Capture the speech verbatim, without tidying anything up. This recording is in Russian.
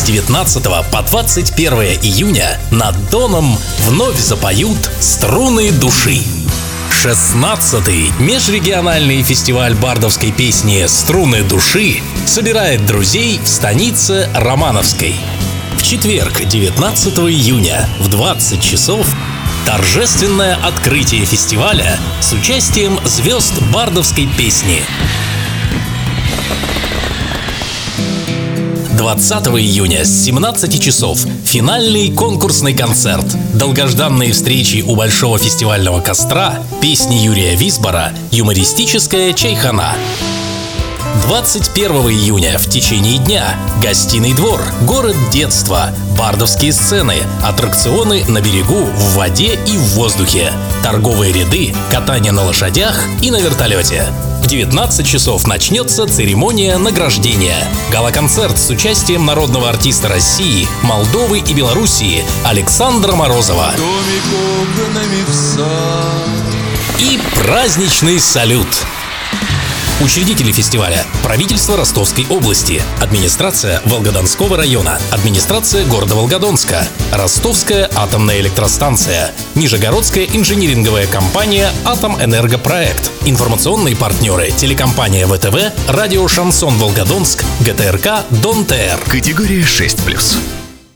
девятнадцатого по двадцать первое июня над Доном вновь запоют струны души. шестнадцатый межрегиональный фестиваль бардовской песни «Струны души» собирает друзей в станице Романовской. В четверг, девятнадцатого июня в двадцать часов торжественное открытие фестиваля с участием звезд бардовской песни. двадцатого июня с семнадцати часов финальный конкурсный концерт. Долгожданные встречи у Большого фестивального костра, песни Юрия Висбора, юмористическая чайхана. двадцать первого июня в течение дня гостиный двор, город детства, бардовские сцены, аттракционы на берегу, в воде и в воздухе, торговые ряды, катание на лошадях и на вертолете. В девятнадцать часов начнется церемония награждения. Гала-концерт с участием народного артиста России, Молдовы и Белоруссии Александра Морозова. И праздничный салют. Учредители фестиваля: правительство Ростовской области, администрация Волгодонского района, администрация города Волгодонска, Ростовская атомная электростанция, Нижегородская инжиниринговая компания «Атомэнергопроект», информационные партнеры: телекомпания ВТВ, радио «Шансон Волгодонск», ГТРК «Дон ТР». Категория шесть плюс.